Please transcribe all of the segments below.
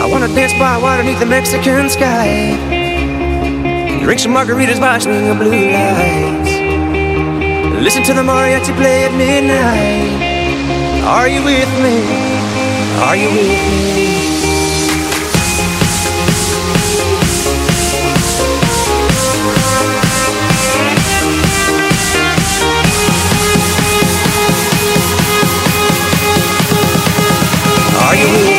I wanna dance by water beneath the Mexican sky. Drink some margaritas watching the blue lights. Listen to the mariachi play at midnight. Are you with me? Are you with me? Are you with me?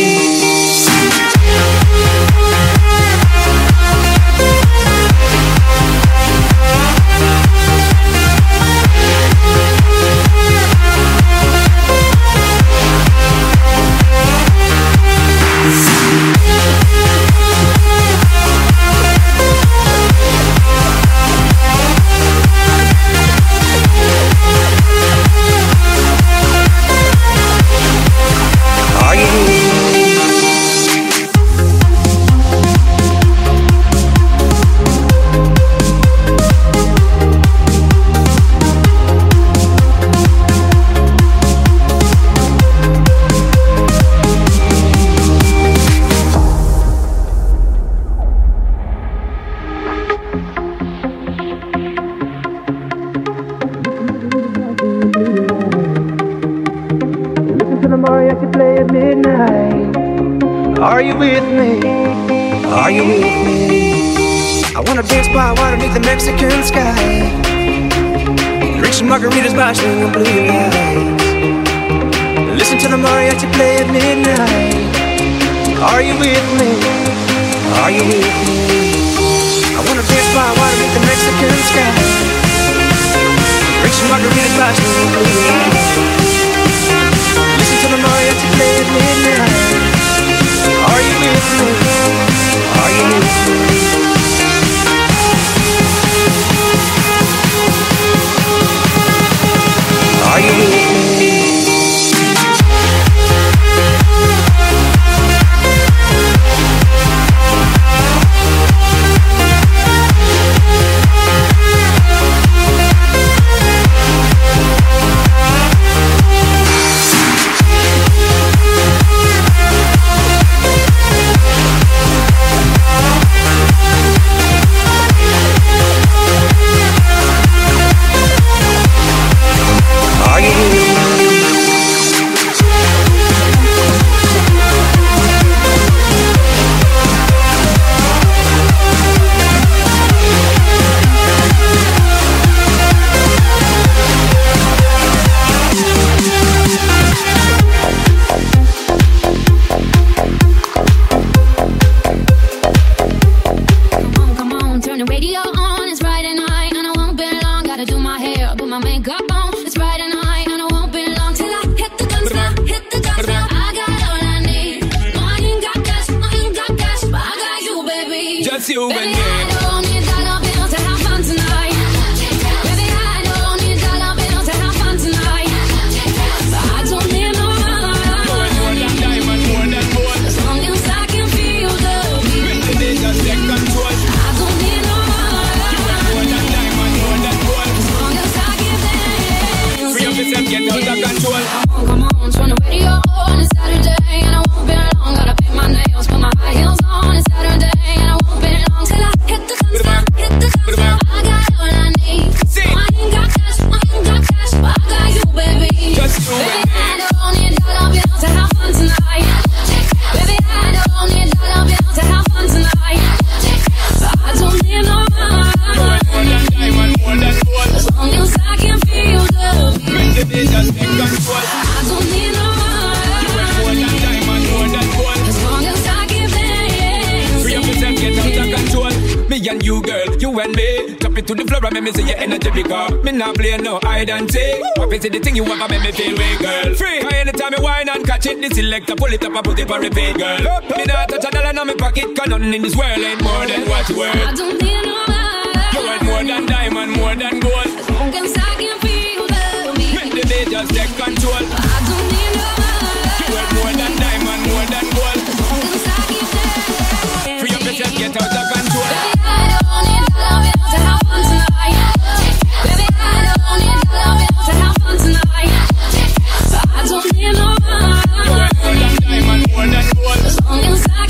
Are you with me? Are you with me? I wanna dance by water beneath the Mexican sky. Drink some margaritas by swinging blue lights. Listen to the mariachi play at midnight. Are you with me? Are you with me? I wanna dance by water beneath the Mexican sky. Drink some margaritas by swinging blue lights. Listen to the mariachi play at midnight. Are you with me? Are you with me? Are you with me? The thing you ever make me feel way, girl. Free. Anytime you whine and catch it, the selector pull it up and put it for repeat, girl. Me not touch a dollar in my pocket, cause nothing in this world ain't more than what you worth. I don't need no man. You worth more than diamond, more than gold. As long as I can feel the beat. Make the day just take control. I don't need no man. You worth more than diamond, more than gold. As long as I can dance. Free up yourself, get out of control. Baby, I don't need dollar bills to have fun tonight. Baby, I don't need dollar bills to have fun tonight. I don't need no man. You worth more than diamond, more than gold. As long as I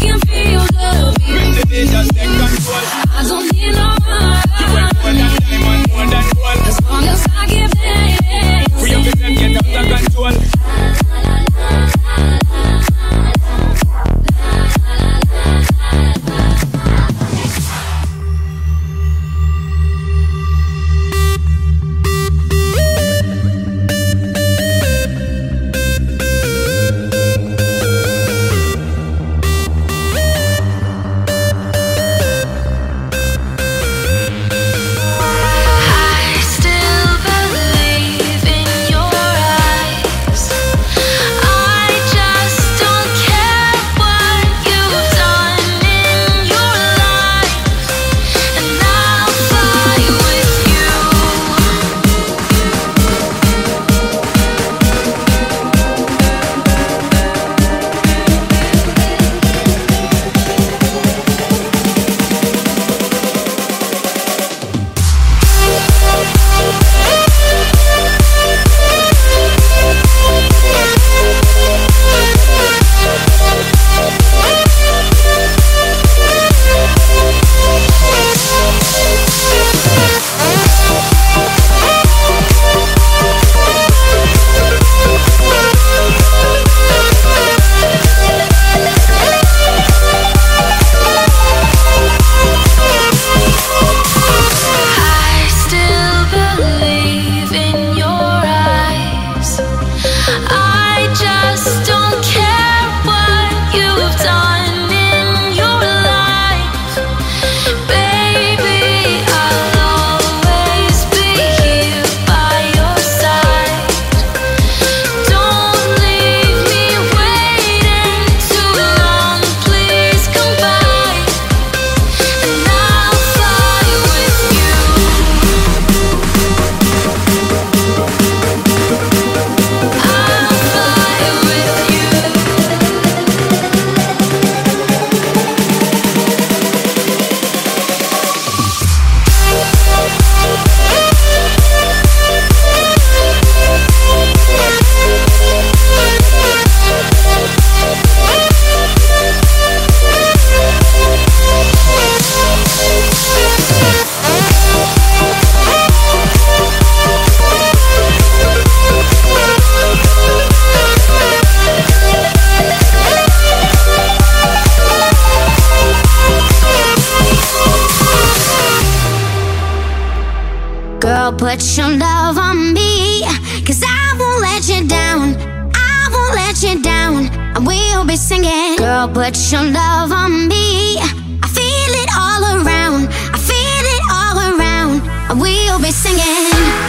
put your love on me, 'cause I won't let you down, I won't let you down. And we'll be singing, girl, put your love on me. I feel it all around, I feel it all around. And we'll be singing.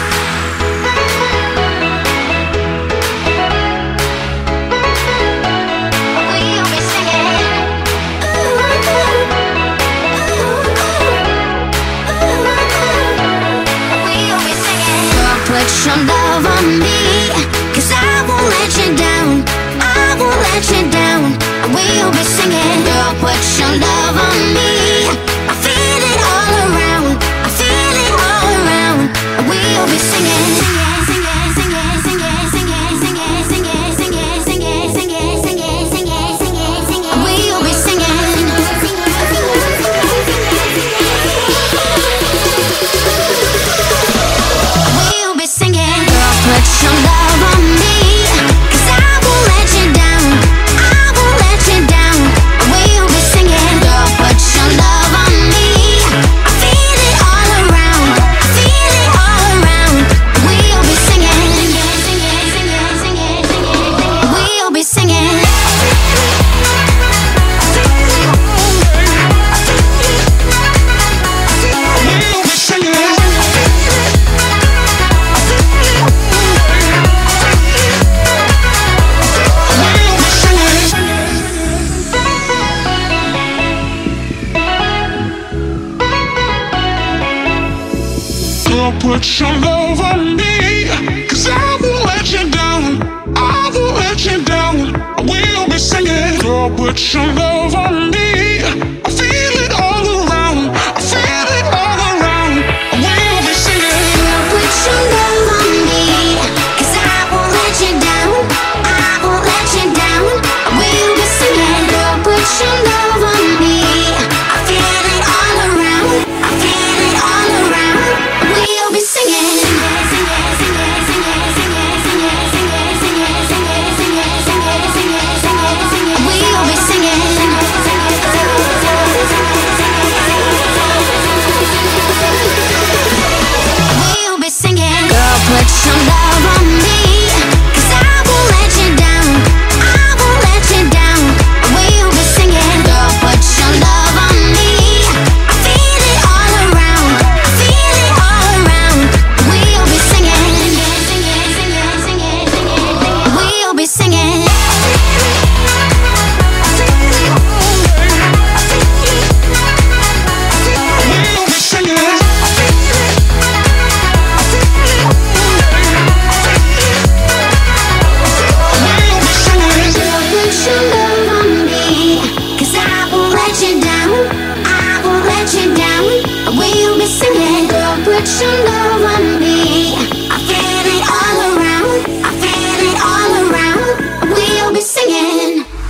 Put your love on me, 'cause I won't let you down, I won't let you down. And we'll be singing, girl, put your love on me. I feel it all around, I feel it all around. And we'll be singing. Put your love on me, 'cause I won't let you down, I won't let you down. We'll be singing, girl, put your love on me. I feel it all around, I feel it all around. We'll be singing, we'll be singing. Put your love on me, 'cause I won't let you down, I won't let you down. We'll be singing, girl, put your love on me. I feel it all around, I feel it all around. We'll be singing, girl, put your love on me, 'cause I won't let you down, I won't let you down. We'll be singing, girl, put your love on me. I feel it all around, I feel it all around. We'll be singing. Put your love on me, 'cause I won't let you down, I won't let you down. We'll be singing, girl, put your love on me. I feel it all around, I feel it all around. We'll be singing, we'll be singing. Put your love on me. I feel it all around, I feel it all around. We'll be singing.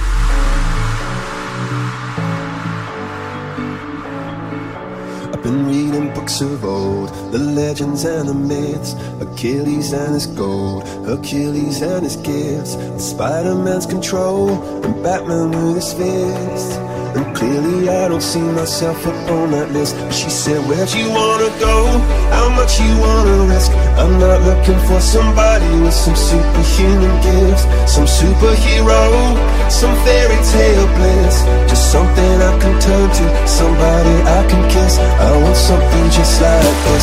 I've been reading books of old, the legends and the myths, Achilles and his gold, Hercules and his gifts, Spider-Man's control, and Batman with his fist. And clearly I don't see myself up on that list. But she said, where'd you wanna go? How much you wanna risk? I'm not looking for somebody with some superhuman gifts, some superhero, some fairy tale bliss. Just something I can turn to, somebody I can kiss. I want something just like this.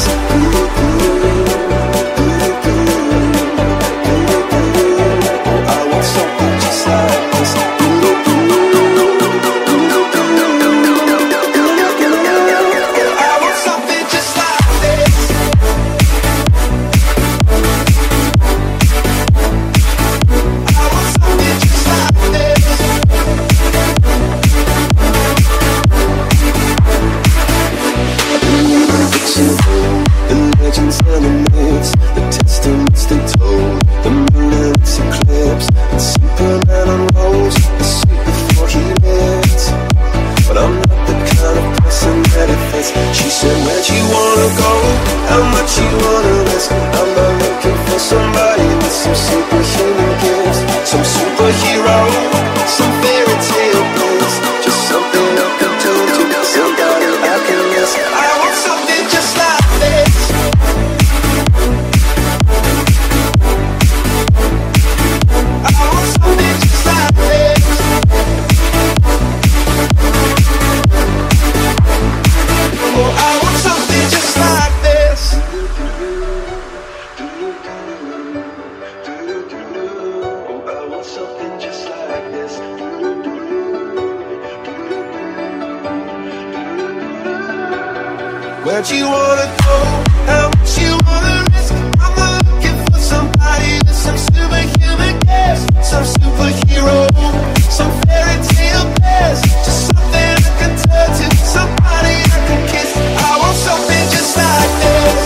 I want something just like this. The legends and the Where'd you wanna go? How much you wanna risk? I'm not looking for somebody with some superhuman gifts, some superhero, some fairy tale past. Just something I can turn to, somebody I can kiss. I want something just like this.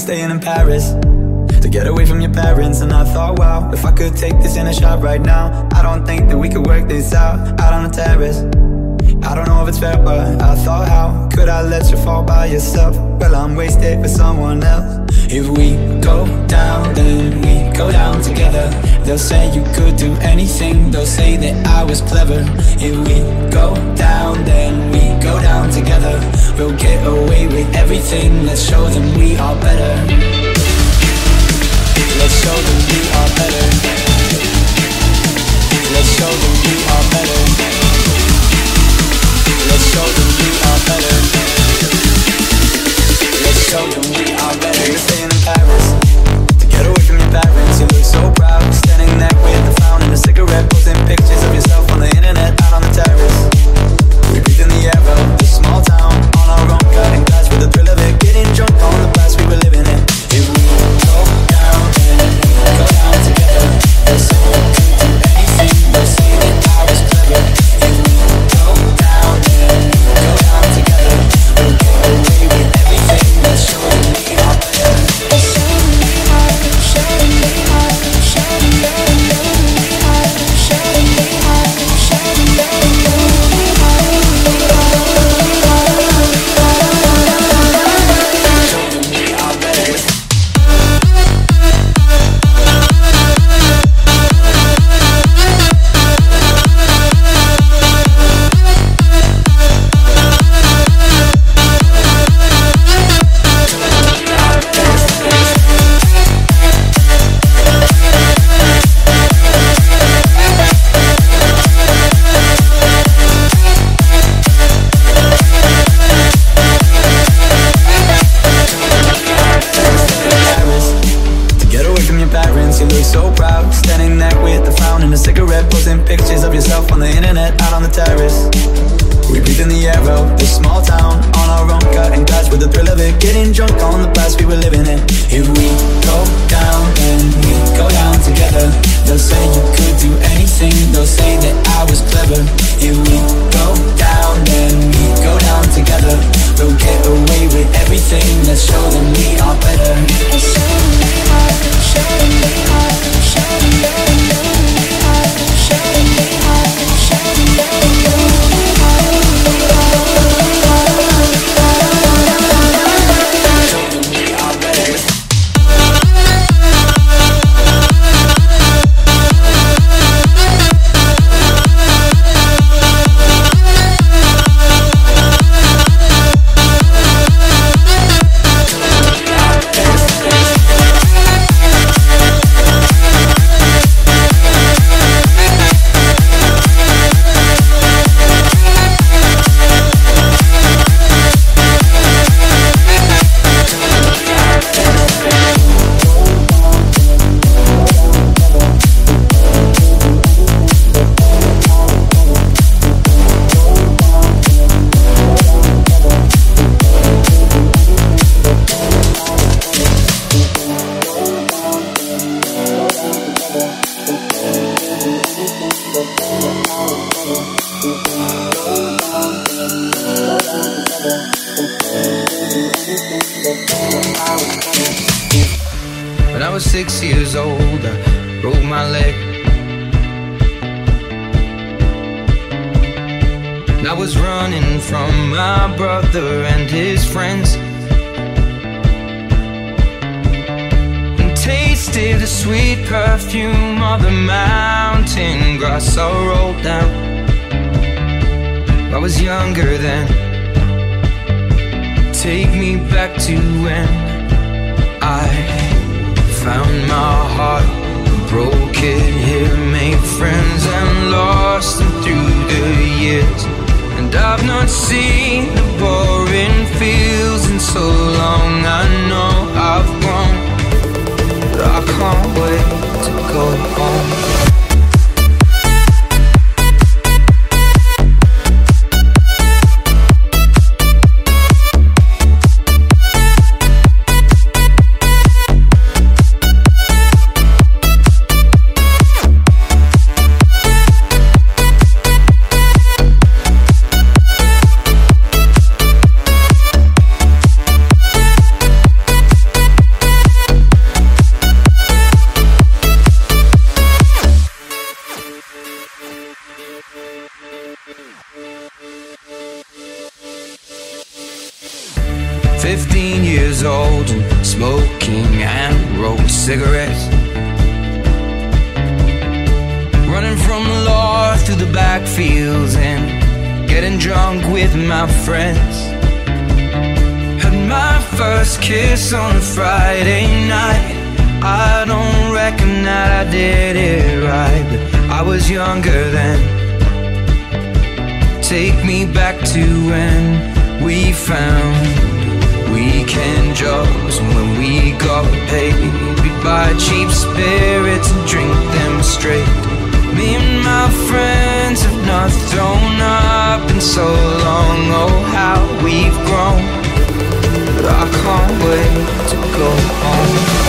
staying in Paris to get away from your parents. And I thought, wow, if I could take this in a shot right now, I don't think that we could work this out on the terrace. I don't know if it's fair, but I thought, how could I let you fall by yourself? Well, I'm wasted with someone else. If we go down, then we go down together. They'll say you could do anything, they'll say that I was clever. If we go down, then we go down together. We'll get away with everything, let's show them we are better. Let's show them we are better. Let's show them we are better. Let's show them we are better. Let's show them we are better. You're staying in Paris to get away from your parents. You look so proud, standing there with the fountain, a cigarette, posting pictures of yourself on the internet, out on the terrace. We breathe in the air of this small town, on our own, cutting glass with the thrill of it, getting drunk on the past we were living in. If we go down, then we go down together. They'll say we could do anything, they'll say that I was clever. If we go down, then we go down together. We'll get away with everything, let's show them we are better. Show them we are, show them we are, show them we are, show them we are, show them we are. When I was 6 years old, I broke my leg. And I was running from my brother and his friends, and tasted the sweet perfume of the mountain grass I rolled down. I was younger then. Take me back to when I found my heart, broke it here, made friends and lost them through the years. And I've not seen the boring fields in so long. I know I've grown, but I can't wait to go home. smoking and roll cigarettes. Running from the law through the backfields and getting drunk with my friends. Had my first kiss on a Friday night. I don't reckon that I did it right, but I was younger then. Take me back to when we found weekend jobs, and when we got paid, we'd buy cheap spirits and drink them straight. Me and my friends have not thrown up in so long. Oh, how we've grown, but I can't wait to go home.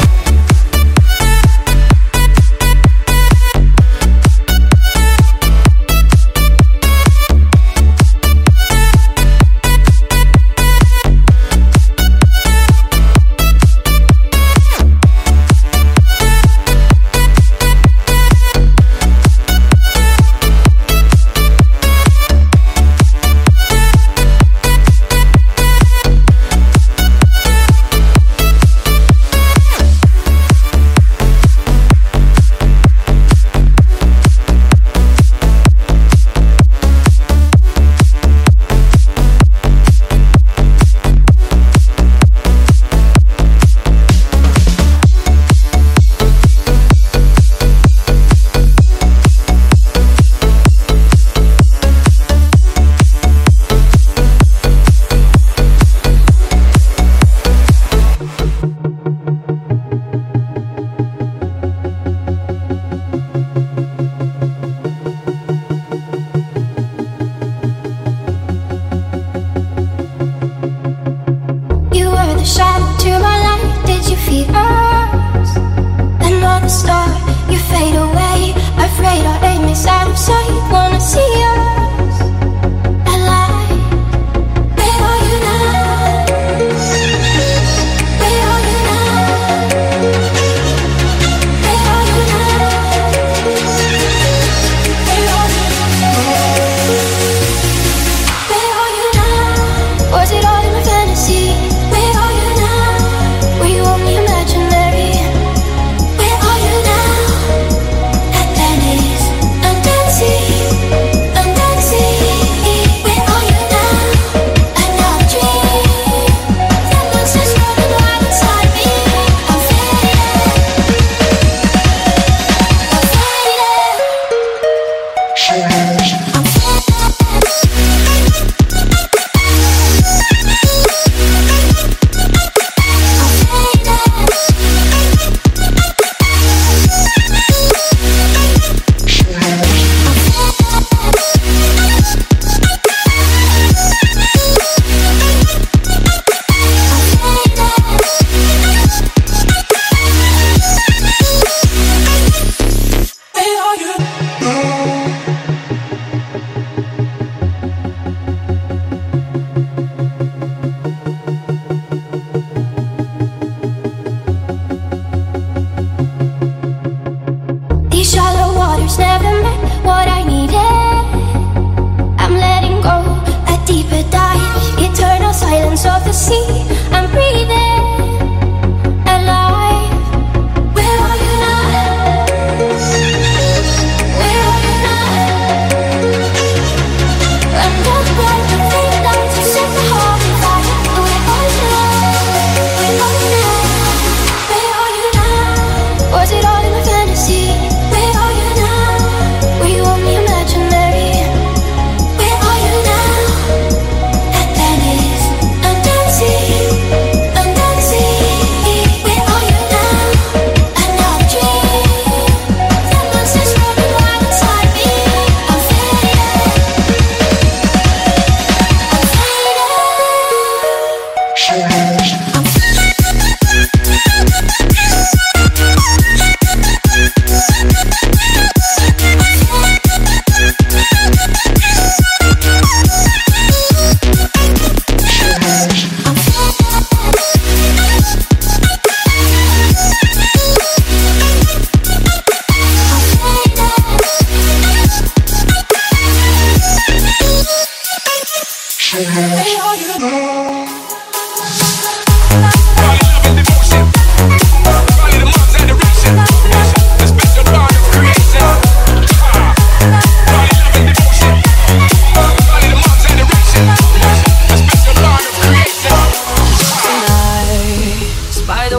See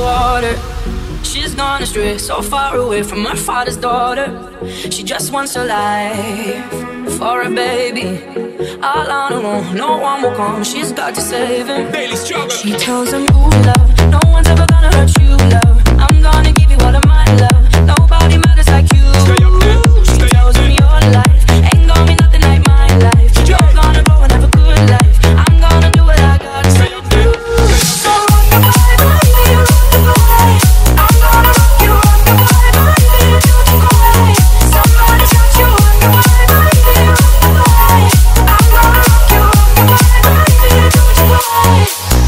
water. She's gone astray, so far away from her father's daughter. She just wants her life for a baby. All on her own, no one will come. She's got to save him. Daily struggle. She tells him, ooh, love, no one's ever gonna hurt you, love. I'm gonna give you all of my love. Nobody matters like you. Stay up there. She tells him your life ain't gonna be nothing like my life. You're gonna grow and have a good life. I'm gonna do what I gotta say. So rock-a-bye, baby, rock-a-bye. I'm gonna rock you, rock-a-bye, baby, don't you cry. Somebody's got you, rock-a-bye, baby, rock-a-bye. I'm gonna rock you, rock-a-bye, baby, don't you cry.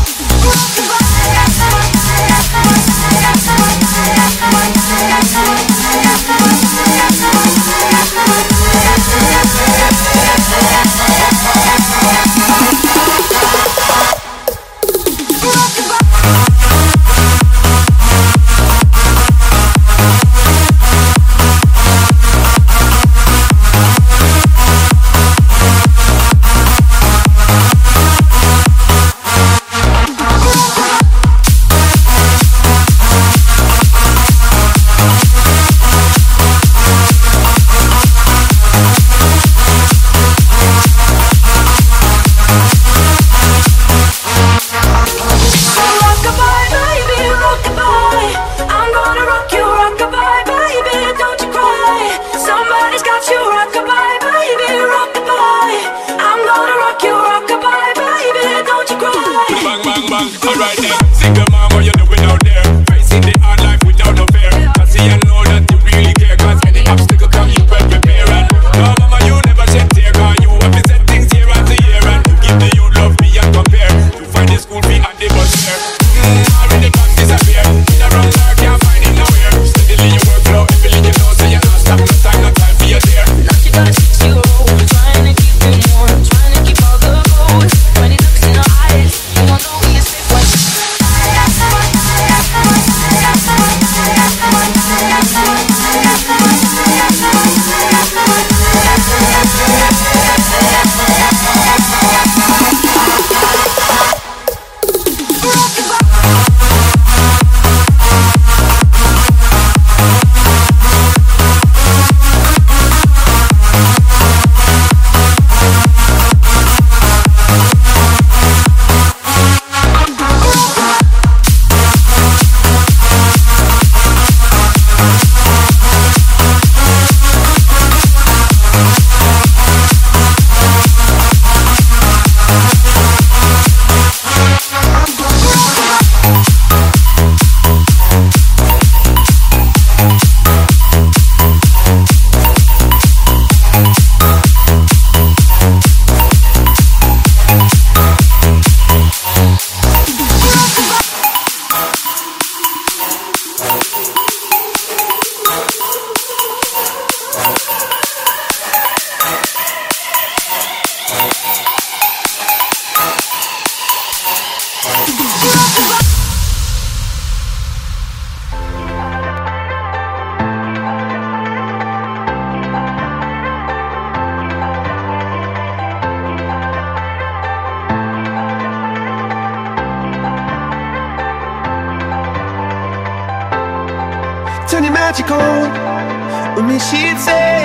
Turn your magic on with me, she'd say.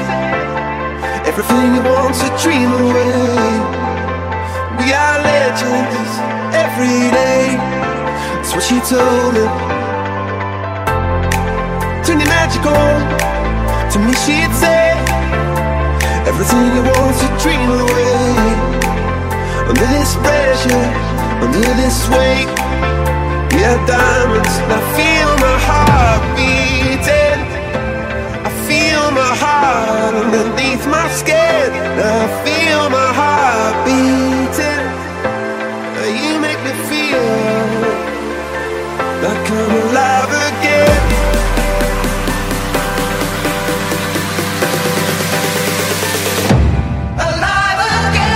Everything you want to dream away. We are legends every day. That's what she told me. Turn your magic on. To me she'd say, everything you want to dream away. Under this pressure, under this weight, we are diamonds. And I feel my heart beating. I feel my heart underneath my skin. I feel my heart beating. You make me feel like I'm alive again. Alive again.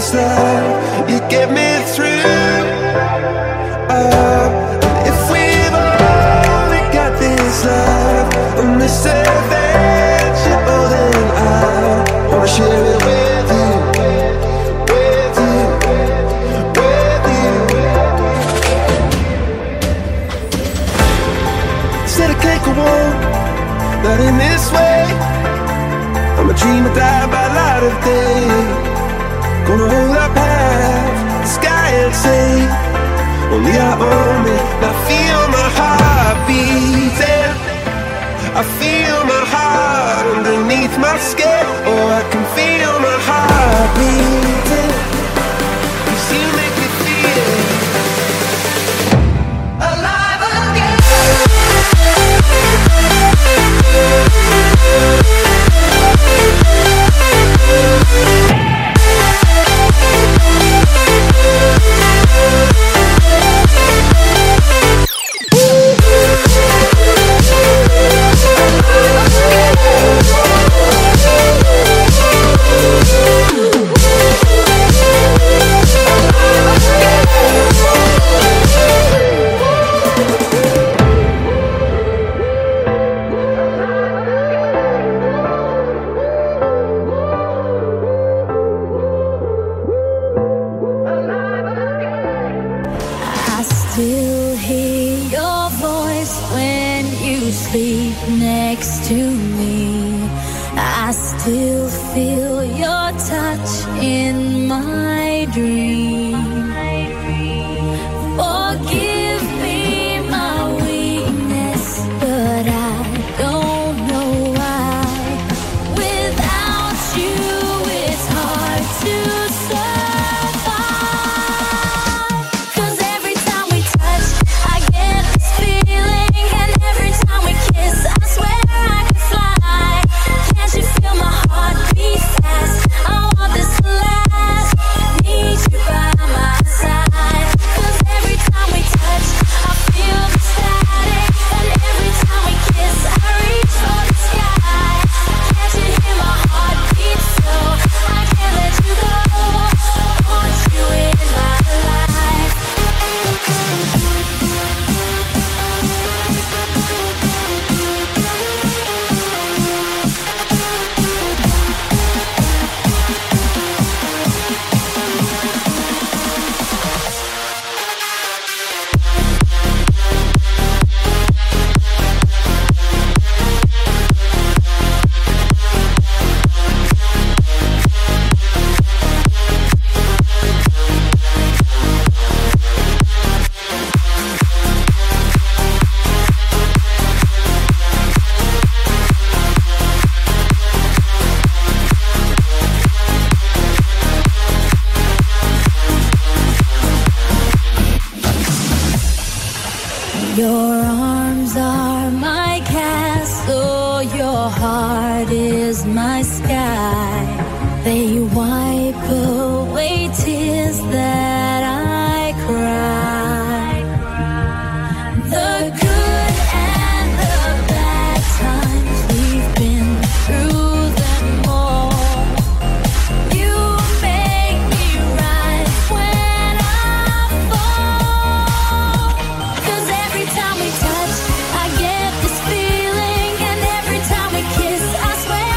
this love you get me through. If we've only got this love on this adventure, oh then I wanna share it with you, with you, with you. Said I can't go on, not in this way. I'm a dreamer, die by light of day. Gonna hold up half the sky and say, only I own it. I feel my heart beating, I feel my heart underneath my skin. Oh, I can feel my heart beating, 'cause you make me feel alive again.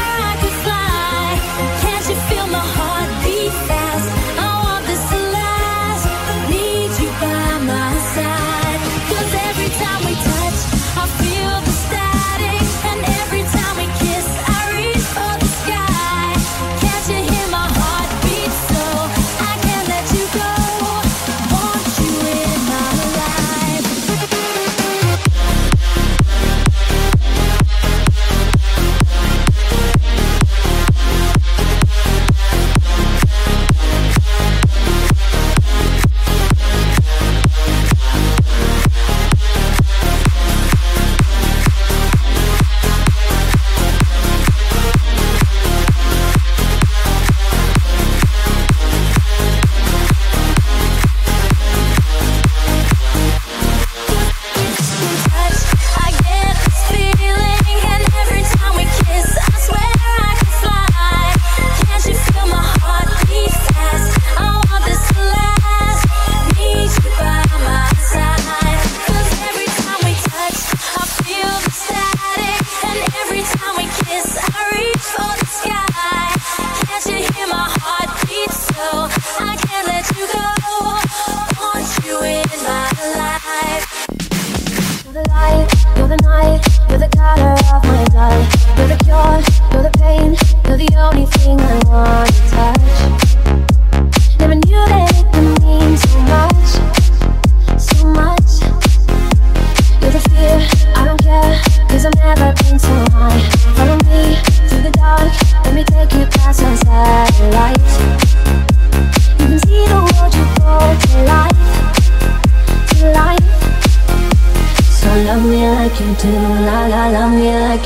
Feel my heart beat fast. I want this to last.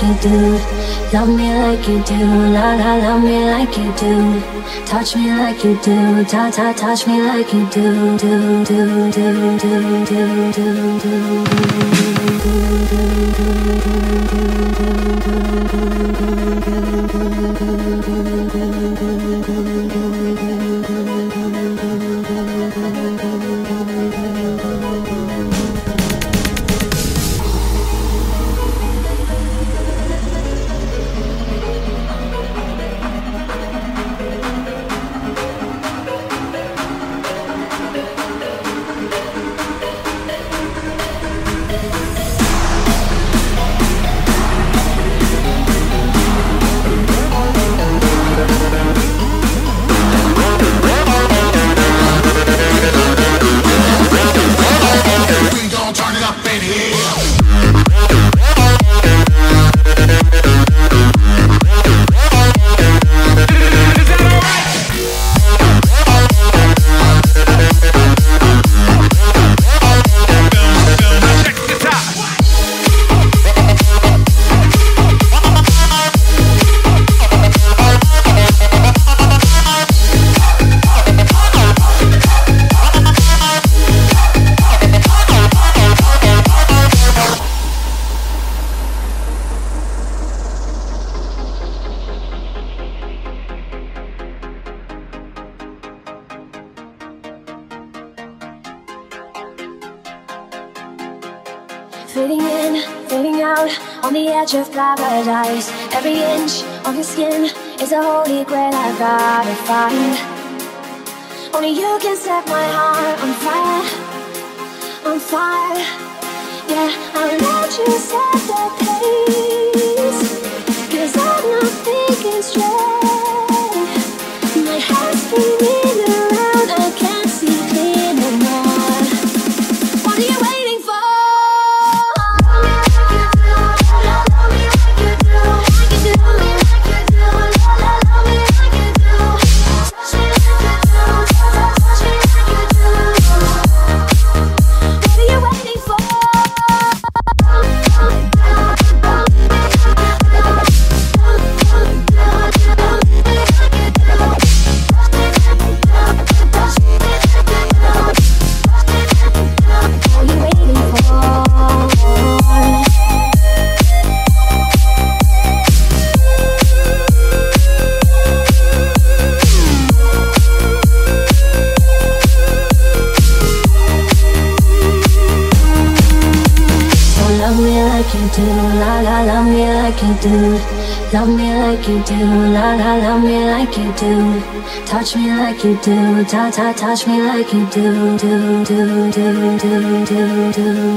you do. Love me like you do, la la, love me like you do. Touch me like you do, ta ta, touch me like you do, do do do do do do do. Fading in, fading out, on the edge of paradise. Every inch of your skin is a holy grail I've gotta find. Only you can set my heart on fire, on fire. Yeah, I'll let you set the pace, 'cause I'm not thinking straight. My head's spinning around, I can't see clear no more. What are you waiting for? Love me like you do, la la, love me like you do. Touch me like you do, ta ta, touch me like you do, do do do do do do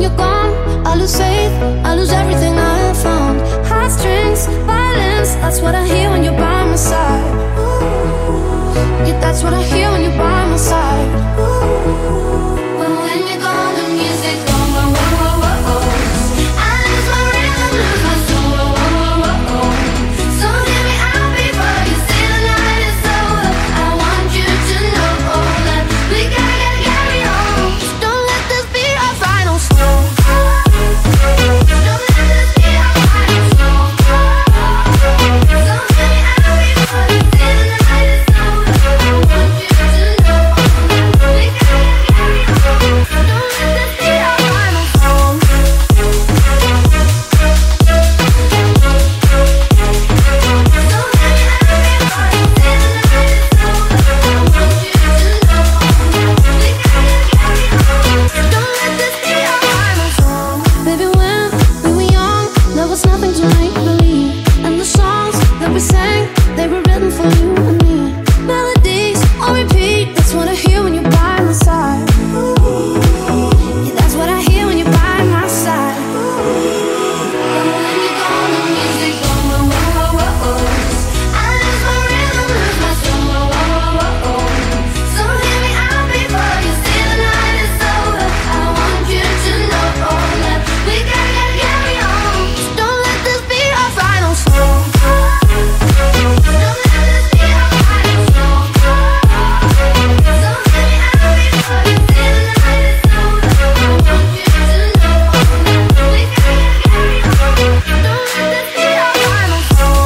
you're gone, I lose faith, I lose everything I have found. Heartstrings, violence, that's what I hear when you're by my side. Yeah, that's what I hear when you're by my side. But when you're gone, the music gone, whoa, whoa, whoa, whoa. I lose my rhythm, lose my soul, whoa, whoa, whoa, whoa. So hear me out before you say the night is over. I want you to know that we gotta carry on. Don't let this be our final song. Don't let this be our final song. So hear me out before you say the night is over. I want you to know that we gotta carry on. Don't let this be our final song. Baby, when we were young, there was nothing to make believe. And the songs that we sang, they were written for you and me. Melodies on repeat, that's what I hear when you're by my side. Yeah, that's what I hear when you're by my side. But when you're gone, the music gone, whoa, whoa, whoa, whoa. I lose my rhythm, lose my soul, whoa, whoa, whoa, whoa. So hear me out before you say the night is over. I want you to know that we gotta carry on. Don't let this be our final song. Don't let this be our final song. So hear me out before you say the night is over. I want you to know that we gotta carry on. Don't let this be our final song.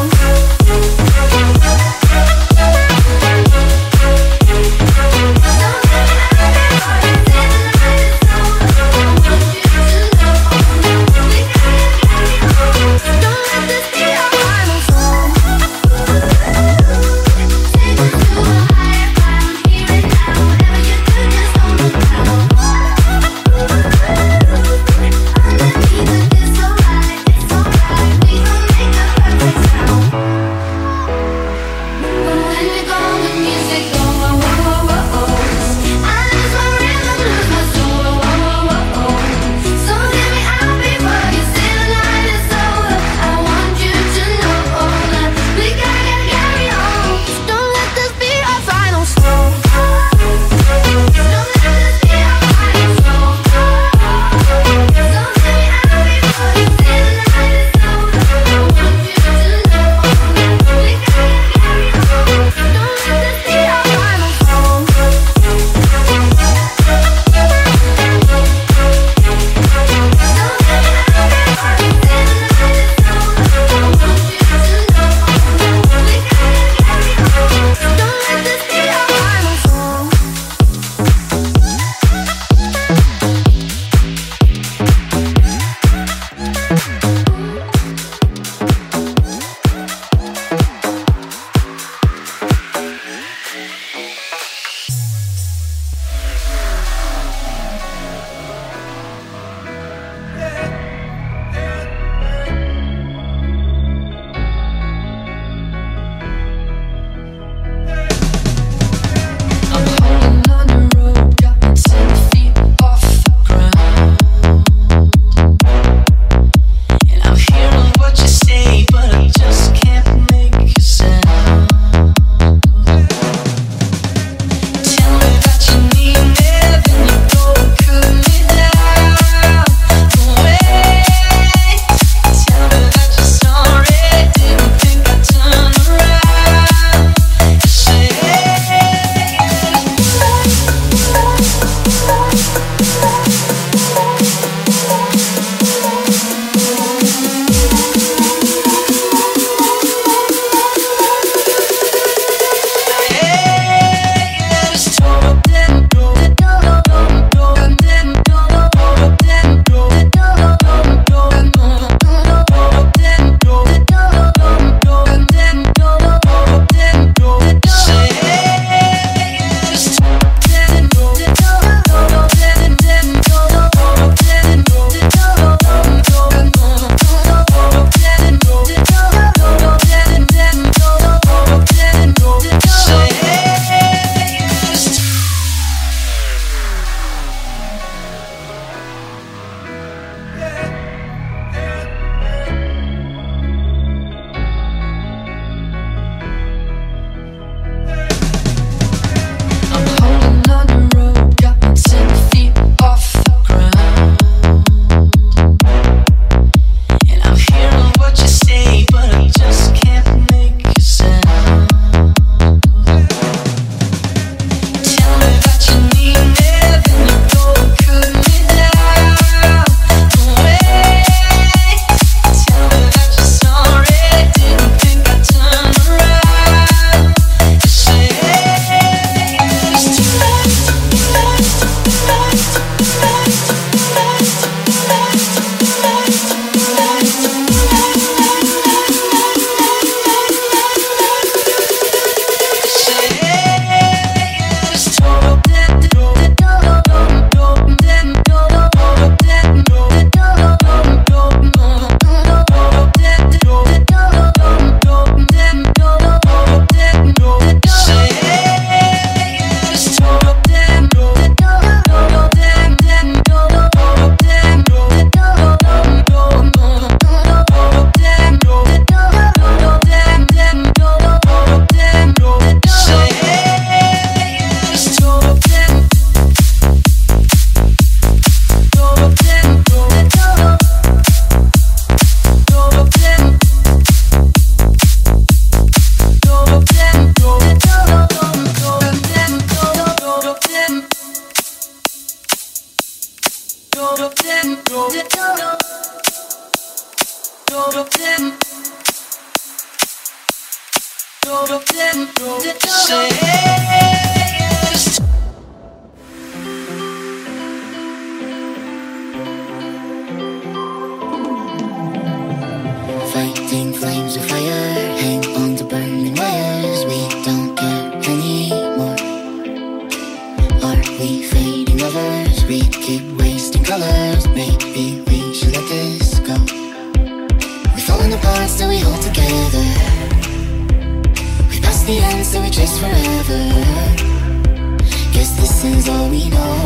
Fighting flames of fire, hang on to burning wires. We don't care anymore. Are we fading lovers? We keep wasting colors. Maybe we should let this go. We're falling apart, still we hold together. We pass the end, so we chase forever. Guess this is all we know.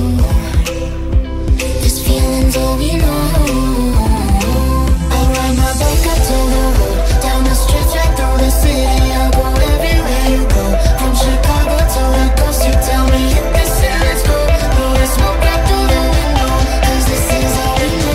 This feeling's all we know. Ride my bike up to the road, down the streets right through the city. I'll go everywhere you go, from Chicago to the coast. You tell me hit this and let's go. Blow the smoke right through the window, 'cause this is all we know.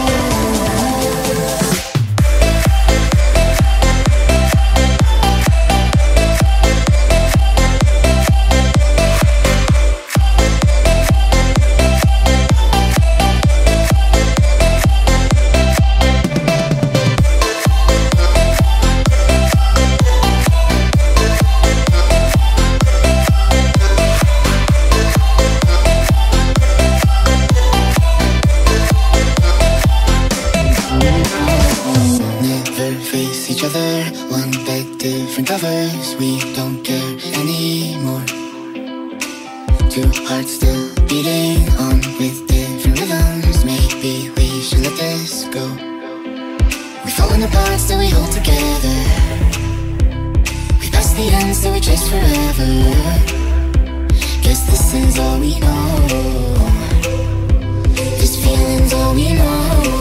One bed, different covers. We don't care anymore. Two hearts still beating on with different rhythms. Maybe we should let this go. We're falling apart, still we hold together. We pass the end, still we chase forever. Guess this is all we know. This feeling's all we know.